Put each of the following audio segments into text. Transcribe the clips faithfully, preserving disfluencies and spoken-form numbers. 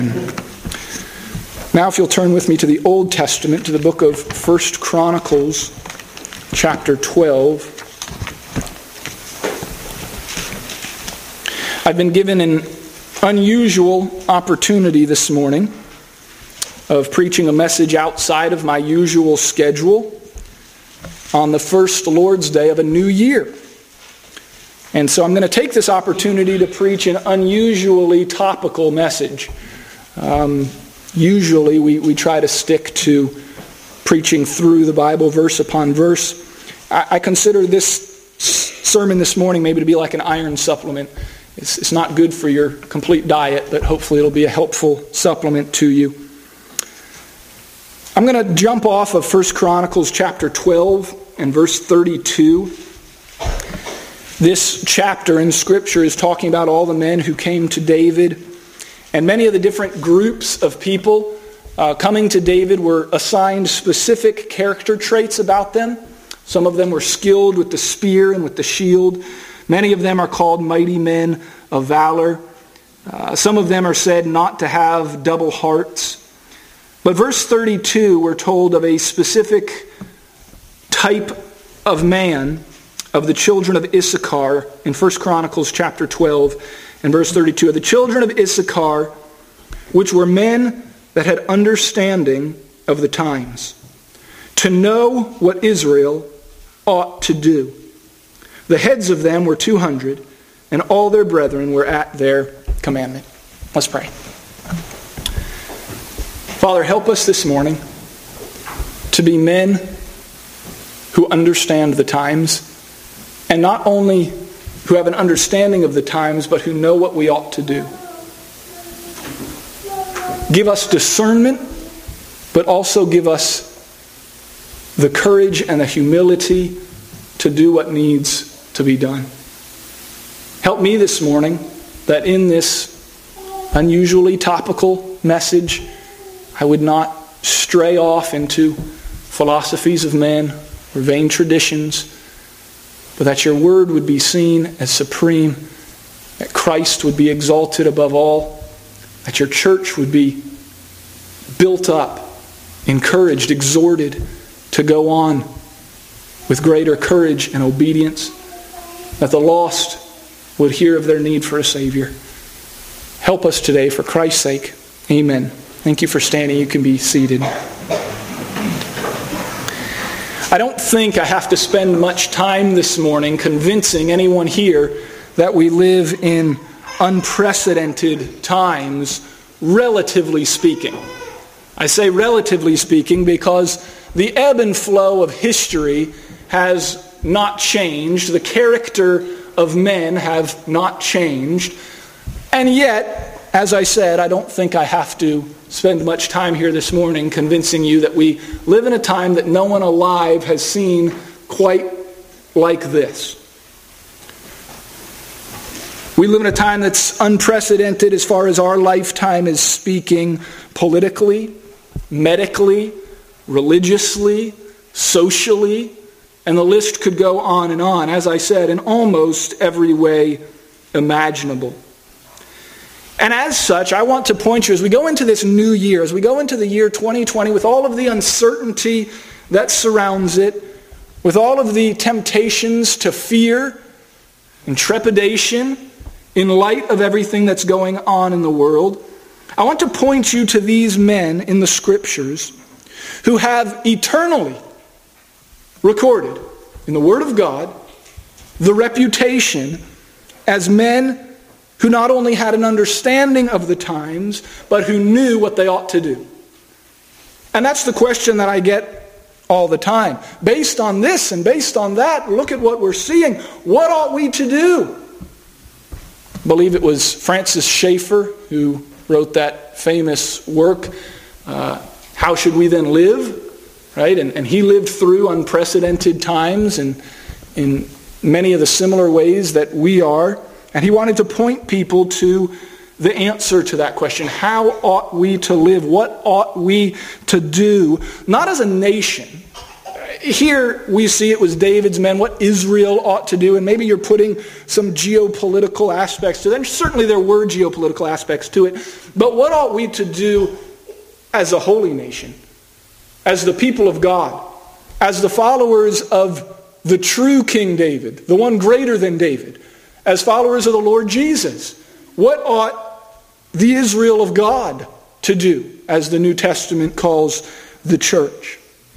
Now if you'll turn with me to the Old Testament, to the book of First Chronicles, chapter twelve. I've been given an unusual opportunity this morning of preaching a message outside of my usual schedule on the first Lord's Day of a new year. And so I'm going to take this opportunity to preach an unusually topical message. Um, usually we, we try to stick to preaching through the Bible verse upon verse. I, I consider this sermon this morning maybe to be like an iron supplement. It's, it's not good for your complete diet, but hopefully it'll be a helpful supplement to you. I'm going to jump off of First Chronicles chapter twelve and verse thirty-two. This chapter in Scripture is talking about all the men who came to David, and many of the different groups of people uh, coming to David were assigned specific character traits about them. Some of them were skilled with the spear and with the shield. Many of them are called mighty men of valor. Uh, some of them are said not to have double hearts. But verse thirty-two, we're told of a specific type of man of the children of Issachar in First Chronicles chapter twelve and verse thirty-two. Of the children of Issachar, which were men that had understanding of the times, to know what Israel ought to do. The heads of them were two hundred, and all their brethren were at their commandment. Let's pray. Father, help us this morning to be men who understand the times, and not only who have an understanding of the times, but who know what we ought to do. Give us discernment, but also give us the courage and the humility to do what needs to be done. Help me this morning that in this unusually topical message, I would not stray off into philosophies of men or vain traditions, but that your word would be seen as supreme, that Christ would be exalted above all, that your church would be built up, encouraged, exhorted to go on with greater courage and obedience, that the lost would hear of their need for a Savior. Help us today for Christ's sake. Amen. Thank you for standing. You can be seated. I don't think I have to spend much time this morning convincing anyone here that we live in unprecedented times, relatively speaking. I say relatively speaking because the ebb and flow of history has not changed. The character of men have not changed. And yet, as I said, I don't think I have to spend much time here this morning convincing you that we live in a time that no one alive has seen quite like this. We live in a time that's unprecedented as far as our lifetime is speaking, politically, medically, religiously, socially, and the list could go on and on, as I said, in almost every way imaginable. And as such, I want to point you, as we go into this new year, as we go into the year twenty twenty, with all of the uncertainty that surrounds it, with all of the temptations to fear and trepidation in light of everything that's going on in the world, I want to point you to these men in the Scriptures who have eternally recorded in the Word of God the reputation as men who not only had an understanding of the times, but who knew what they ought to do. And that's the question that I get all the time. Based on this and based on that, look at what we're seeing. What ought we to do? I believe it was Francis Schaeffer who wrote that famous work, uh, How Should We Then Live? Right? And, and he lived through unprecedented times and in many of the similar ways that we are. And he wanted to point people to the answer to that question. How ought we to live? What ought we to do? Not as a nation. Here we see it was David's men, what Israel ought to do, and maybe you're putting some geopolitical aspects to it. And certainly there were geopolitical aspects to it. But what ought we to do as a holy nation, as the people of God, as the followers of the true King David, the one greater than David, as followers of the Lord Jesus? What ought the Israel of God to do, as the New Testament calls the church?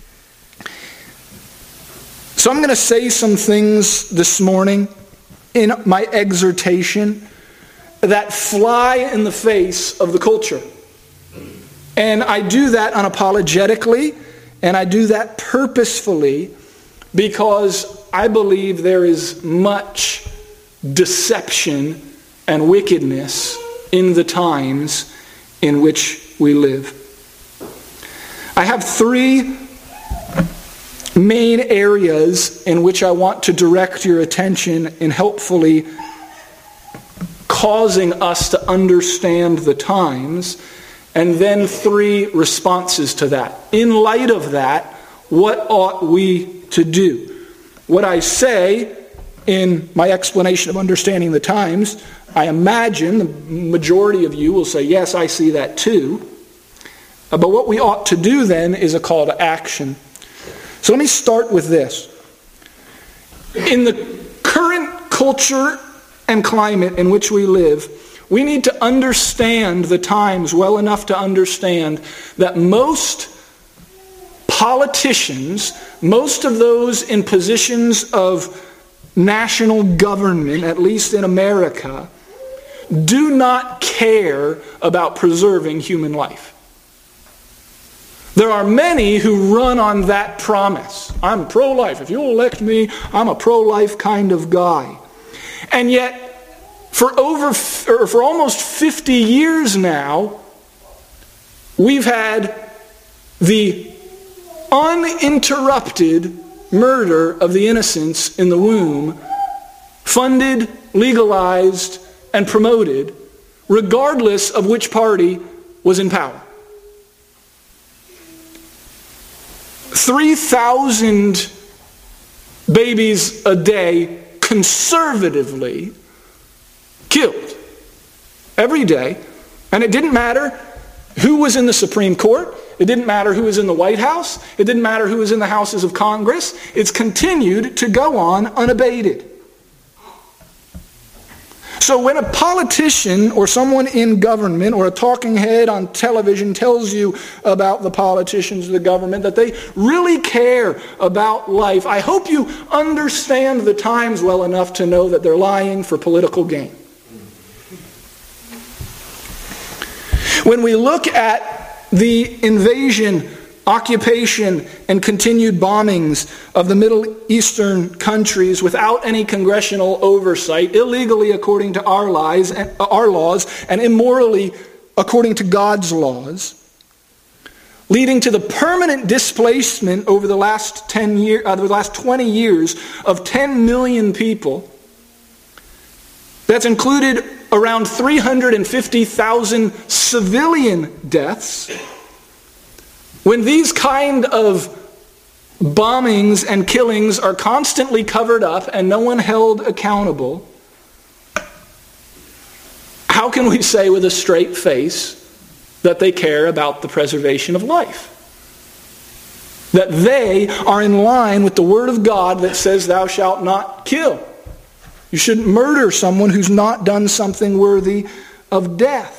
So I'm going to say some things this morning in my exhortation that fly in the face of the culture. And I do that unapologetically, and I do that purposefully, because I believe there is much deception and wickedness in the times in which we live. I have three main areas in which I want to direct your attention in helpfully causing us to understand the times, and then three responses to that. In light of that, what ought we to do? What I say in my explanation of understanding the times, I imagine the majority of you will say, yes, I see that too. But what we ought to do then is a call to action. So let me start with this. In the current culture and climate in which we live, we need to understand the times well enough to understand that most politicians, most of those in positions of national government, at least in America, do not care about preserving human life. There are many who run on that promise. I'm pro-life. If you'll elect me, I'm a pro-life kind of guy. And yet, for over, or for almost fifty years now, we've had the uninterrupted murder of the innocents in the womb, funded, legalized, and promoted, regardless of which party was in power. three thousand babies a day conservatively killed every day. And it didn't matter who was in the Supreme Court. It didn't matter who was in the White House. It didn't matter who was in the houses of Congress. It's continued to go on unabated. So when a politician or someone in government or a talking head on television tells you about the politicians of the government, that they really care about life, I hope you understand the times well enough to know that they're lying for political gain. When we look at the invasion, occupation, and continued bombings of the Middle Eastern countries without any congressional oversight, illegally according to our lies and our laws, and immorally according to God's laws, leading to the permanent displacement over the last ten year, uh, the last twenty years of ten million people. That's included around three hundred fifty thousand civilian deaths. When these kind of bombings and killings are constantly covered up and no one held accountable, how can we say with a straight face that they care about the preservation of life? That they are in line with the Word of God that says, thou shalt not kill. You shouldn't murder someone who's not done something worthy of death.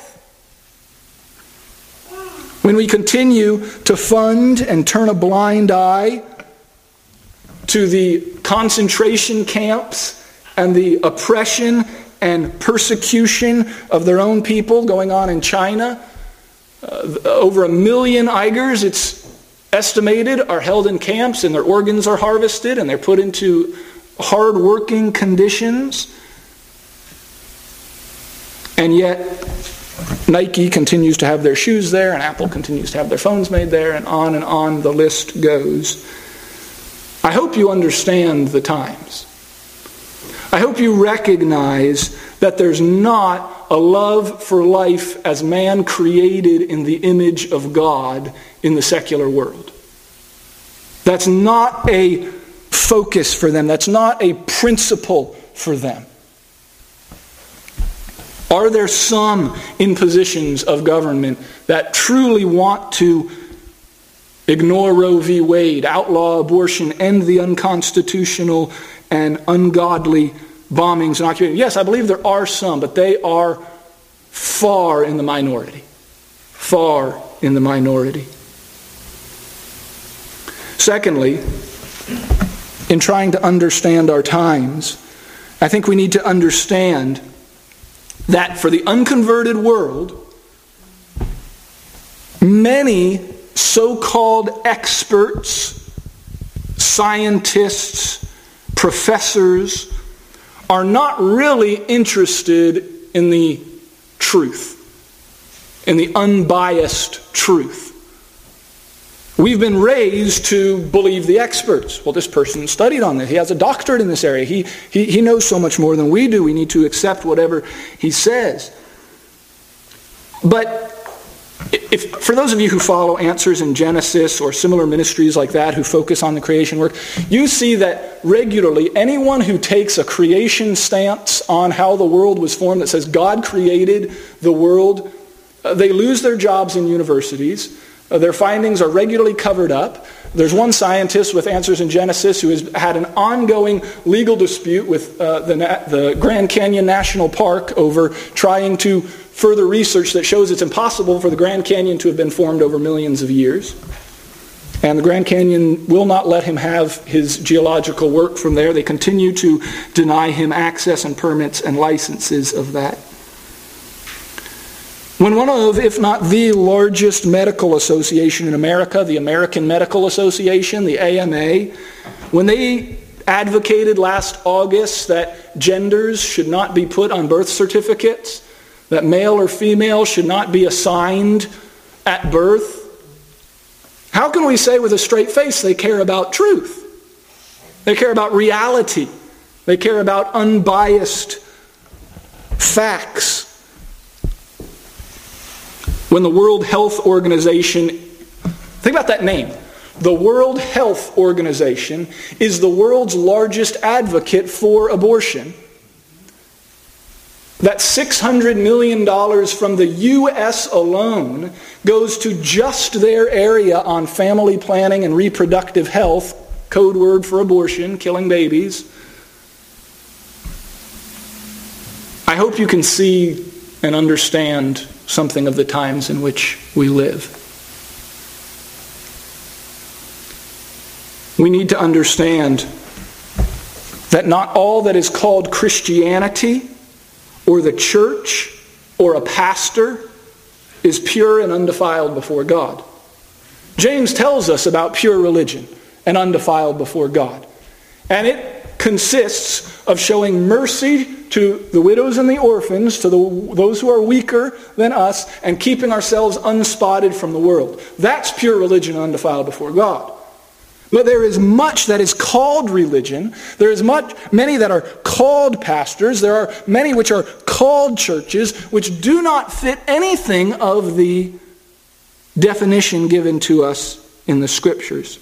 When we continue to fund and turn a blind eye to the concentration camps and the oppression and persecution of their own people going on in China, uh, over a million Uyghurs, it's estimated, are held in camps and their organs are harvested and they're put into hard-working conditions. And yet Nike continues to have their shoes there, and Apple continues to have their phones made there, and on and on the list goes. I hope you understand the times. I hope you recognize that there's not a love for life as man created in the image of God in the secular world. That's not a focus for them. That's not a principle for them. Are there some in positions of government that truly want to ignore Roe v. Wade, outlaw abortion, end the unconstitutional and ungodly bombings and occupations? Yes, I believe there are some, but they are far in the minority. Far in the minority. Secondly, in trying to understand our times, I think we need to understand that for the unconverted world, many so-called experts, scientists, professors are not really interested in the truth, in the unbiased truth. We've been raised to believe the experts. Well, this person studied on this. He has a doctorate in this area. He, he, he knows so much more than we do. We need to accept whatever he says. But if, for those of you who follow Answers in Genesis or similar ministries like that who focus on the creation work, you see that regularly anyone who takes a creation stance on how the world was formed, that says God created the world, uh, they lose their jobs in universities. Uh, their findings are regularly covered up. There's one scientist with Answers in Genesis who has had an ongoing legal dispute with uh, the, the Grand Canyon National Park over trying to further research that shows it's impossible for the Grand Canyon to have been formed over millions of years. And the Grand Canyon will not let him have his geological work from there. They continue to deny him access and permits and licenses of that. When one of, if not the largest medical association in America, the American Medical Association, the A M A, when they advocated last August that genders should not be put on birth certificates, that male or female should not be assigned at birth, how can we say with a straight face they care about truth? They care about reality. They care about unbiased facts. When the World Health Organization, think about that name, the World Health Organization is the world's largest advocate for abortion. That six hundred million dollars from the U S alone goes to just their area on family planning and reproductive health, code word for abortion, killing babies. I hope you can see and understand something of the times in which we live. We need to understand that not all that is called Christianity or the church or a pastor is pure and undefiled before God. James tells us about pure religion and undefiled before God. And it consists of showing mercy to the widows and the orphans, to the, those who are weaker than us, and keeping ourselves unspotted from the world. That's pure religion and undefiled before God. But there is much that is called religion. There is much, many that are called pastors. There are many which are called churches, which do not fit anything of the definition given to us in the Scriptures.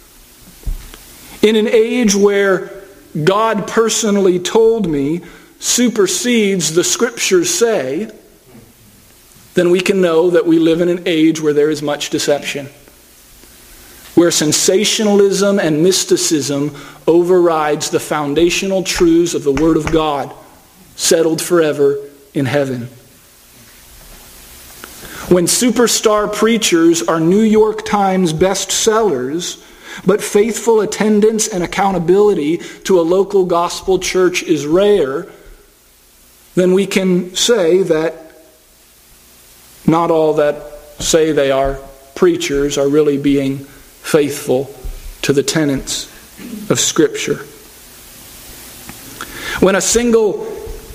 In an age where God personally told me supersedes the Scriptures say, then we can know that we live in an age where there is much deception, where sensationalism and mysticism overrides the foundational truths of the Word of God, settled forever in heaven. When superstar preachers are New York Times bestsellers, but faithful attendance and accountability to a local gospel church is rare, then we can say that not all that say they are preachers are really being faithful to the tenets of Scripture. When a single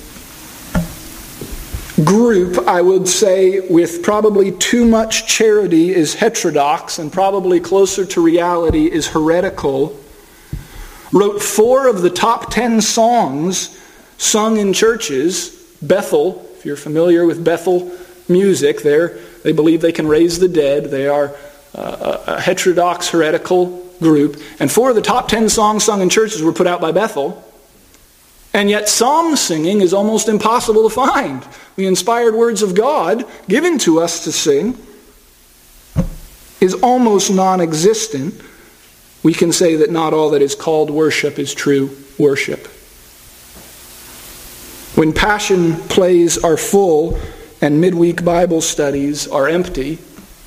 group, I would say, with probably too much charity is heterodox and probably closer to reality is heretical, wrote four of the top ten songs sung in churches. Bethel, if you're familiar with Bethel music, there they believe they can raise the dead. They are uh, a heterodox, heretical group, and four of the top ten songs sung in churches were put out by Bethel. And yet psalm singing is almost impossible to find. The inspired words of God given to us to sing is almost non-existent. We can say that not all that is called worship is true worship. When passion plays are full and midweek Bible studies are empty,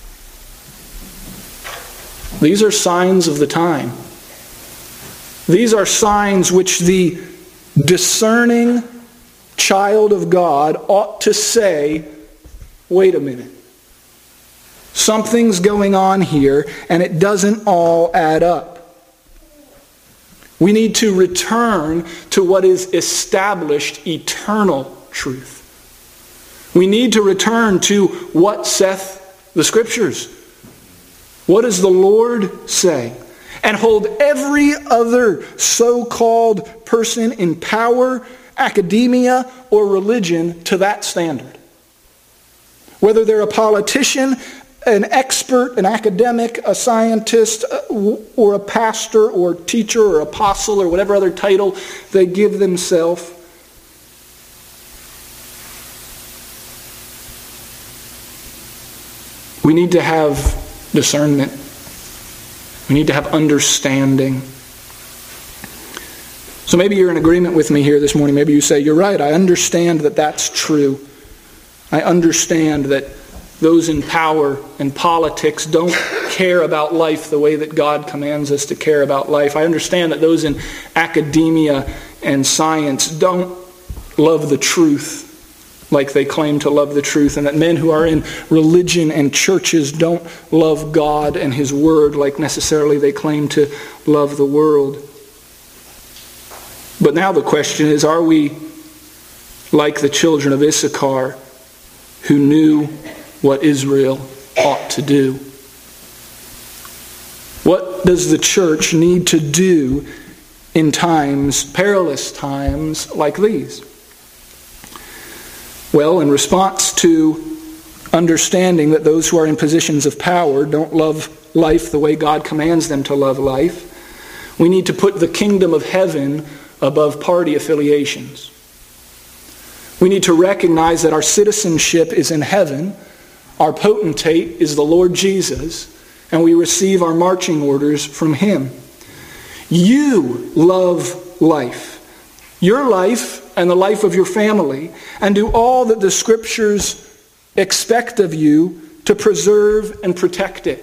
these are signs of the time. These are signs which the discerning child of God ought to say, wait a minute. Something's going on here, and it doesn't all add up. We need to return to what is established eternal truth. We need to return to what saith the Scriptures. What does the Lord say? And hold every other so-called person in power, academia, or religion to that standard. Whether they're a politician, an expert, an academic, a scientist, or a pastor, or teacher, or apostle, or whatever other title they give themselves. We need to have discernment. We need to have understanding. So maybe you're in agreement with me here this morning. Maybe you say, you're right, I understand that that's true. I understand that those in power and politics don't care about life the way that God commands us to care about life. I understand that those in academia and science don't love the truth like they claim to love the truth, and that men who are in religion and churches don't love God and His Word like necessarily they claim to love the world. But now the question is, are we like the children of Issachar who knew what Israel ought to do? What does the church need to do in times, perilous times like these? Well, in response to understanding that those who are in positions of power don't love life the way God commands them to love life, we need to put the kingdom of heaven above party affiliations. We need to recognize that our citizenship is in heaven, our potentate is the Lord Jesus, and we receive our marching orders from Him. You love life. Your life and the life of your family, and do all that the Scriptures expect of you to preserve and protect it.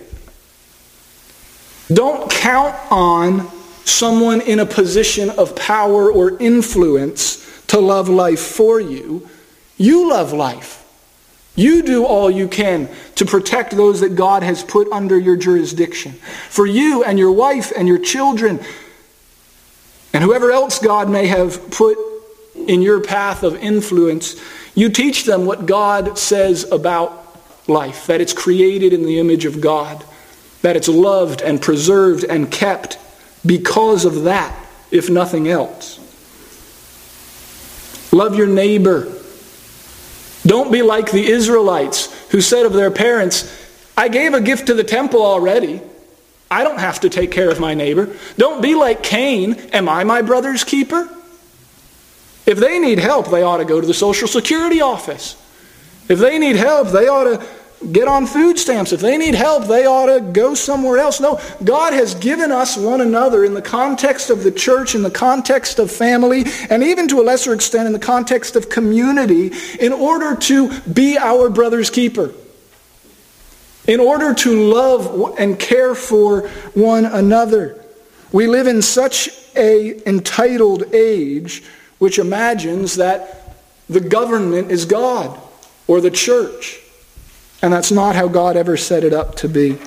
Don't count on someone in a position of power or influence to love life for you. You love life. You do all you can to protect those that God has put under your jurisdiction. For you and your wife and your children and whoever else God may have put in your path of influence, you teach them what God says about life, that it's created in the image of God, that it's loved and preserved and kept because of that, if nothing else. Love your neighbor. Don't be like the Israelites who said of their parents, I gave a gift to the temple already. I don't have to take care of my neighbor. Don't be like Cain. Am I my brother's keeper? If they need help, they ought to go to the Social Security office. If they need help, they ought to get on food stamps. If they need help, they ought to go somewhere else. No, God has given us one another in the context of the church, in the context of family, and even to a lesser extent in the context of community, in order to be our brother's keeper. In order to love and care for one another. We live in such an entitled age which imagines that the government is God or the church. And that's not how God ever set it up to be.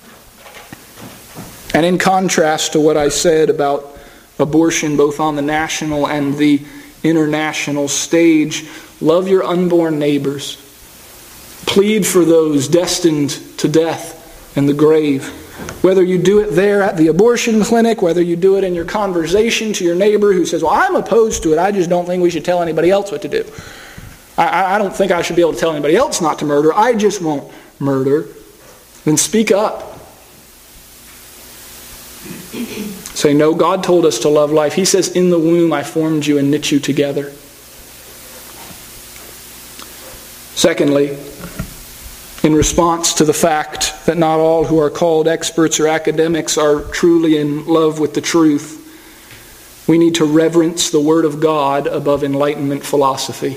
And in contrast to what I said about abortion both on the national and the international stage, love your unborn neighbors. Plead for those destined to death and the grave. Whether you do it there at the abortion clinic, whether you do it in your conversation to your neighbor who says, well, I'm opposed to it, I just don't think we should tell anybody else what to do. I, I don't think I should be able to tell anybody else not to murder, I just won't murder. Then speak up. Say, no, God told us to love life. He says, in the womb I formed you and knit you together. Secondly, in response to the fact that not all who are called experts or academics are truly in love with the truth, we need to reverence the Word of God above Enlightenment philosophy.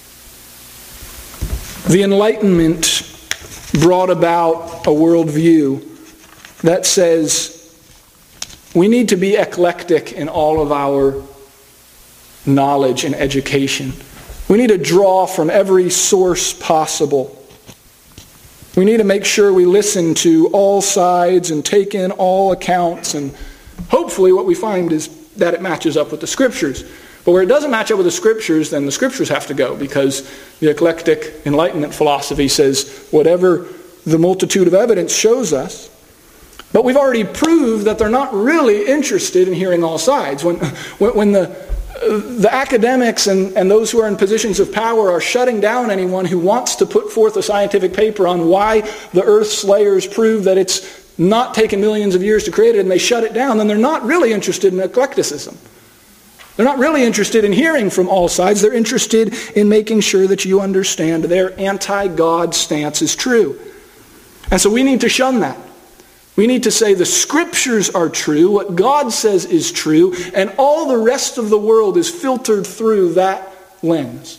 The Enlightenment brought about a worldview that says we need to be eclectic in all of our knowledge and education. We need to draw from every source possible. We need to make sure we listen to all sides and take in all accounts, and hopefully what we find is that it matches up with the Scriptures. But where it doesn't match up with the Scriptures, then the Scriptures have to go, because the eclectic Enlightenment philosophy says whatever the multitude of evidence shows us. But we've already proved that they're not really interested in hearing all sides. When, when, when the The academics and, and those who are in positions of power are shutting down anyone who wants to put forth a scientific paper on why the Earth's layers prove that it's not taken millions of years to create it, and they shut it down, then they're not really interested in eclecticism. They're not really interested in hearing from all sides. They're interested in making sure that you understand their anti-God stance is true. And so we need to shun that. We need to say the Scriptures are true, what God says is true, and all the rest of the world is filtered through that lens.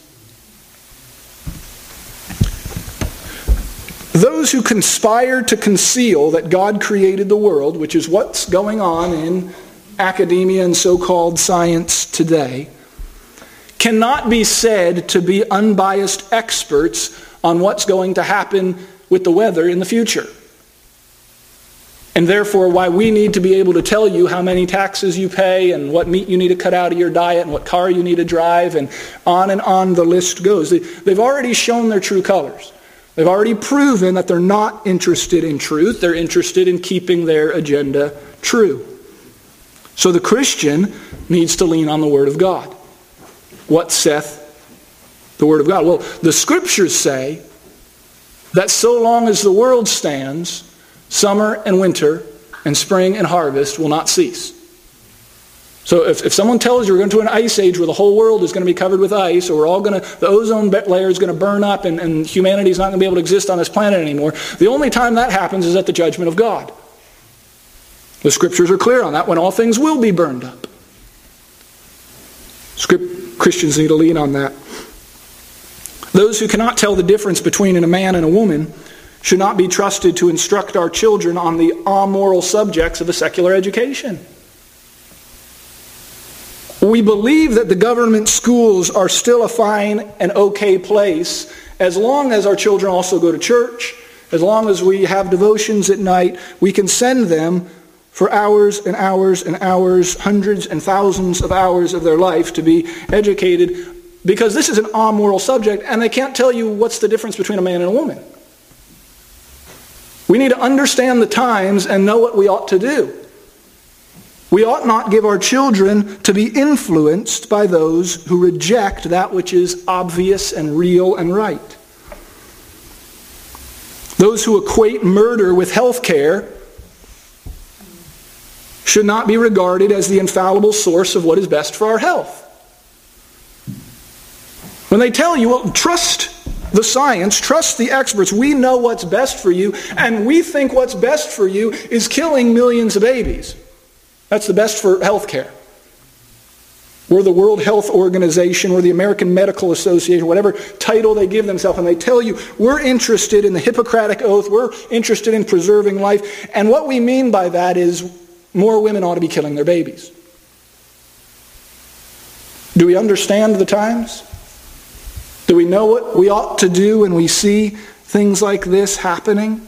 Those who conspire to conceal that God created the world, which is what's going on in academia and so-called science today, cannot be said to be unbiased experts on what's going to happen with the weather in the future. And therefore, why we need to be able to tell you how many taxes you pay and what meat you need to cut out of your diet and what car you need to drive, and on and on the list goes. They've already shown their true colors. They've already proven that they're not interested in truth. They're interested in keeping their agenda true. So the Christian needs to lean on the Word of God. What saith the Word of God? Well, the Scriptures say that so long as the world stands, summer and winter and spring and harvest will not cease. So if, if someone tells you we're going to an ice age where the whole world is going to be covered with ice, or we're all going to, the ozone layer is going to burn up and, and humanity is not going to be able to exist on this planet anymore, the only time that happens is at the judgment of God. The Scriptures are clear on that, when all things will be burned up. Script, Christians need to lean on that. Those who cannot tell the difference between a man and a woman should not be trusted to instruct our children on the amoral subjects of a secular education. We believe that the government schools are still a fine and okay place as long as our children also go to church, as long as we have devotions at night. We can send them for hours and hours and hours, hundreds and thousands of hours of their life to be educated, because this is an amoral subject and they can't tell you what's the difference between a man and a woman. We need to understand the times and know what we ought to do. We ought not give our children to be influenced by those who reject that which is obvious and real and right. Those who equate murder with health care should not be regarded as the infallible source of what is best for our health. When they tell you, well, trust the science, trust the experts, we know what's best for you, and we think what's best for you is killing millions of babies. That's the best for health care. We're the World Health Organization, we're the American Medical Association, whatever title they give themselves, and they tell you we're interested in the Hippocratic Oath, we're interested in preserving life, and what we mean by that is more women ought to be killing their babies. Do we understand the times? Do we know what we ought to do when we see things like this happening?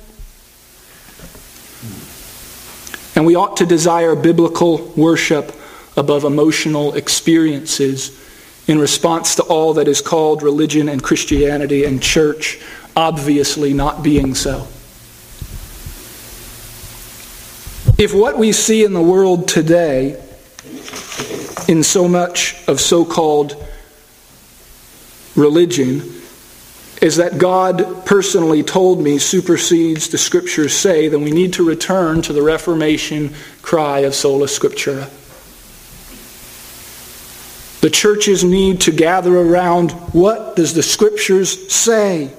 And we ought to desire biblical worship above emotional experiences in response to all that is called religion and Christianity and church obviously not being so. If what we see in the world today, in so much of so-called religion, is that God personally told me supersedes the Scriptures say, then we need to return to the Reformation cry of sola scriptura. The churches need to gather around, what does the Scriptures say?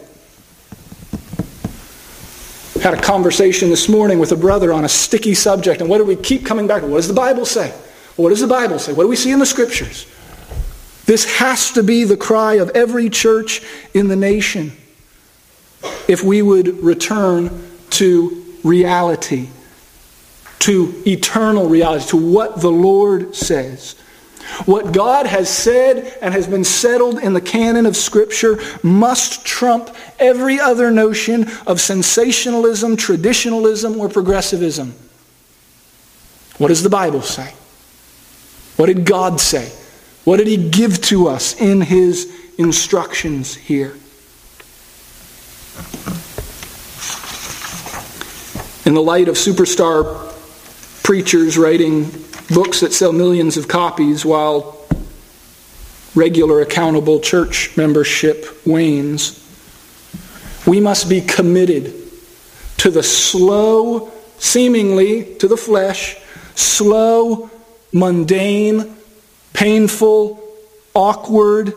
Had a conversation this morning with a brother on a sticky subject, and what do we keep coming back to? What does the Bible say? What does the Bible say? What do we see in the Scriptures? This has to be the cry of every church in the nation if we would return to reality, to eternal reality, to what the Lord says. What God has said and has been settled in the canon of Scripture must trump every other notion of sensationalism, traditionalism, or progressivism. What does the Bible say? What did God say? What did He give to us in His instructions here? In the light of superstar preachers writing books that sell millions of copies while regular accountable church membership wanes, we must be committed to the slow, seemingly to the flesh, slow, mundane, painful, awkward,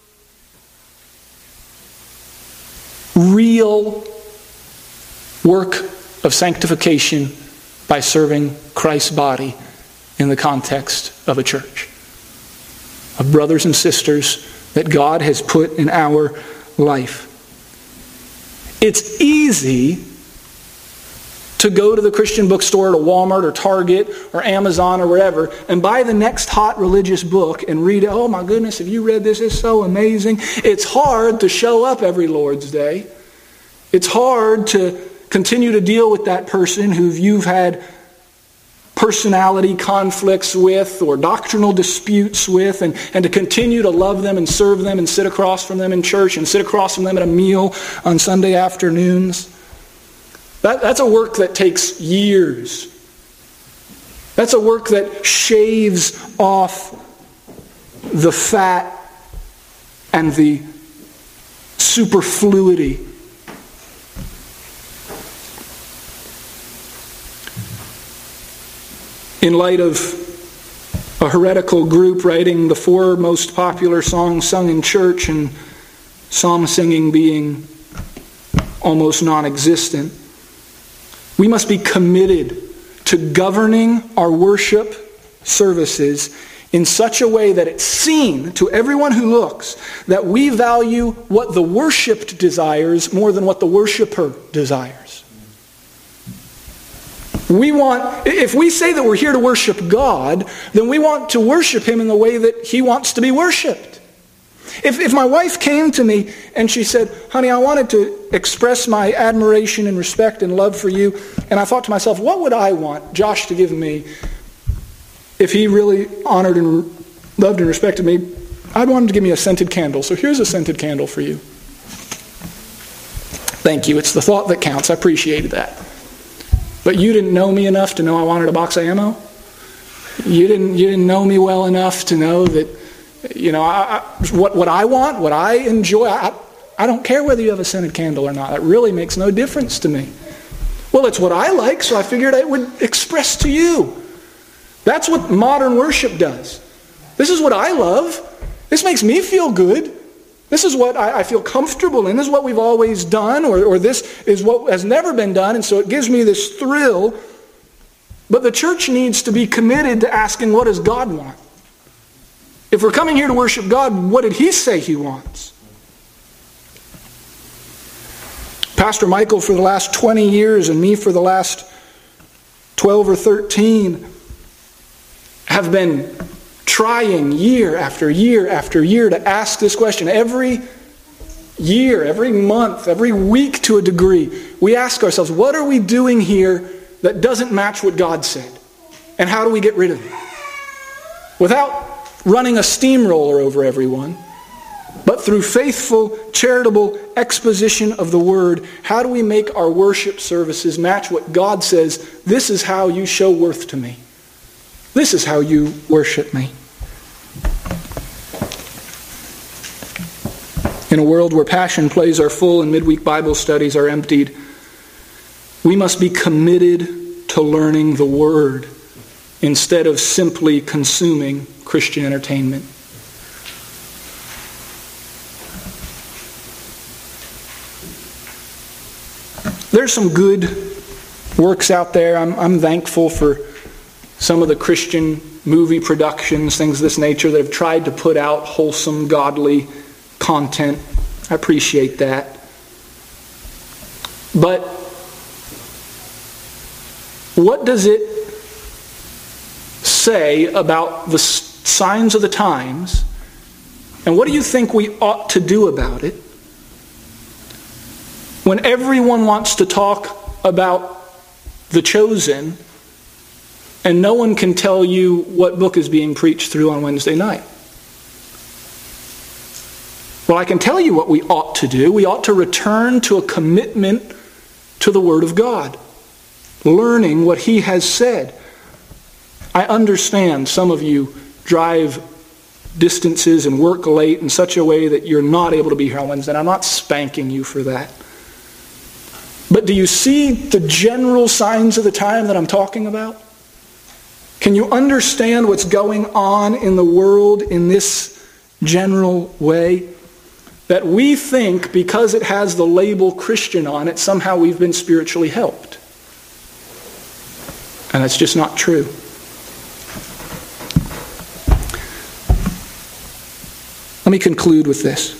real work of sanctification by serving Christ's body in the context of a church, of brothers and sisters that God has put in our life. It's easy to go to the Christian bookstore, to Walmart or Target or Amazon or wherever, and buy the next hot religious book and read it. Oh my goodness, have you read this? It's so amazing. It's hard to show up every Lord's Day. It's hard to continue to deal with that person who you've had personality conflicts with or doctrinal disputes with, and, and to continue to love them and serve them and sit across from them in church and sit across from them at a meal on Sunday afternoons. That, that's a work that takes years. That's a work that shaves off the fat and the superfluity. In light of a heretical group writing the four most popular songs sung in church and psalm singing being almost non-existent, we must be committed to governing our worship services in such a way that it's seen to everyone who looks that we value what the worshipped desires more than what the worshiper desires. We want, if we say that we're here to worship God, then we want to worship Him in the way that He wants to be worshipped. If, if my wife came to me and she said, honey, I wanted to express my admiration and respect and love for you, and I thought to myself, what would I want Josh to give me if he really honored and loved and respected me? I'd want him to give me a scented candle. So here's a scented candle for you. Thank you. It's the thought that counts. I appreciated that. But you didn't know me enough to know I wanted a box of ammo. You didn't, you didn't know me well enough to know that, you know, I, I, what, what I want, what I enjoy, I, I don't care whether you have a scented candle or not. That really makes no difference to me. Well, it's what I like, so I figured I would express to you. That's what modern worship does. This is what I love. This makes me feel good. This is what I, I feel comfortable in. This is what we've always done, or, or this is what has never been done, and so it gives me this thrill. But the church needs to be committed to asking, what does God want? If we're coming here to worship God, what did He say He wants? Pastor Michael for the last twenty years and me for the last twelve or thirteen have been trying year after year after year to ask this question. Every year, every month, every week to a degree, we ask ourselves, what are we doing here that doesn't match what God said? And how do we get rid of it? Without running a steamroller over everyone, but through faithful, charitable exposition of the Word, how do we make our worship services match what God says? This is how you show worth to me. This is how you worship me. In a world where passion plays are full and midweek Bible studies are emptied, we must be committed to learning the Word instead of simply consuming Christian entertainment. There's some good works out there. I'm, I'm thankful for some of the Christian movie productions, things of this nature, that have tried to put out wholesome, godly content. I appreciate that. But what does it say about the signs of the times, and what do you think we ought to do about it when everyone wants to talk about The Chosen and no one can tell you what book is being preached through on Wednesday night? Well, I can tell you what we ought to do. We ought to return to a commitment to the Word of God, learning what He has said. I understand some of you drive distances and work late in such a way that you're not able to be here on Wednesday. And I'm not spanking you for that. But do you see the general signs of the time that I'm talking about? Can you understand what's going on in the world in this general way? That we think because it has the label Christian on it, somehow we've been spiritually helped. And that's just not true. Let me conclude with this.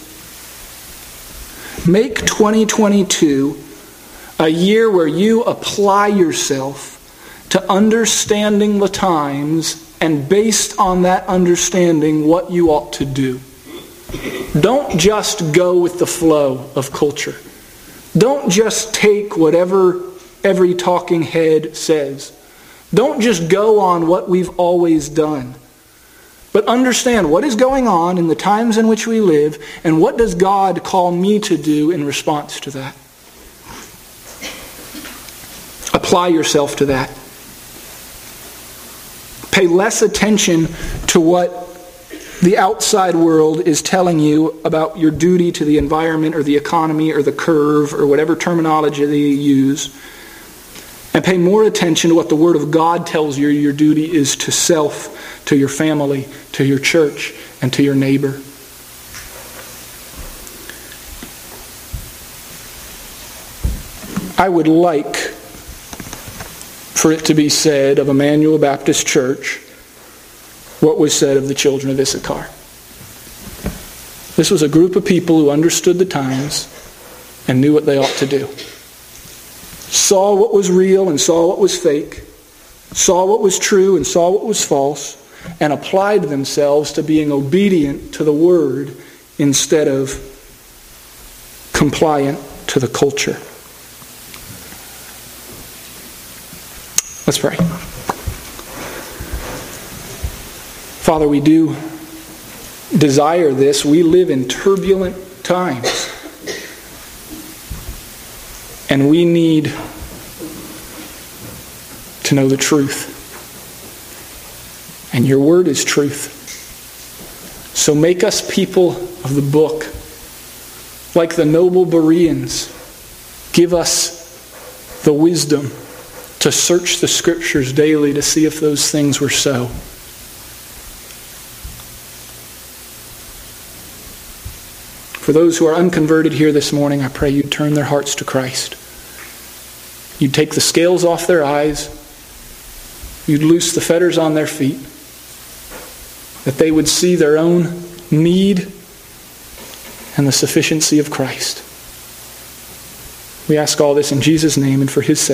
Make twenty twenty-two a year where you apply yourself to understanding the times, and based on that understanding, what you ought to do. Don't just go with the flow of culture. Don't just take whatever every talking head says. Don't just go on what we've always done. But understand what is going on in the times in which we live, and what does God call me to do in response to that. Apply yourself to that. Pay less attention to what the outside world is telling you about your duty to the environment or the economy or the curve or whatever terminology they use. And pay more attention to what the Word of God tells you your duty is to self, to your family, to your church, and to your neighbor. I would like for it to be said of Emmanuel Baptist Church what was said of the children of Issachar. This was a group of people who understood the times and knew what they ought to do. Saw what was real and saw what was fake. Saw what was true and saw what was false. And applied themselves to being obedient to the Word instead of compliant to the culture. Let's pray. Father, we do desire this. We live in turbulent times. And we need to know the truth. And your Word is truth. So make us people of the book. Like the noble Bereans, give us the wisdom to search the Scriptures daily to see if those things were so. For those who are unconverted here this morning, I pray you'd turn their hearts to Christ. You'd take the scales off their eyes. You'd loose the fetters on their feet. That they would see their own need and the sufficiency of Christ. We ask all this in Jesus' name and for His sake.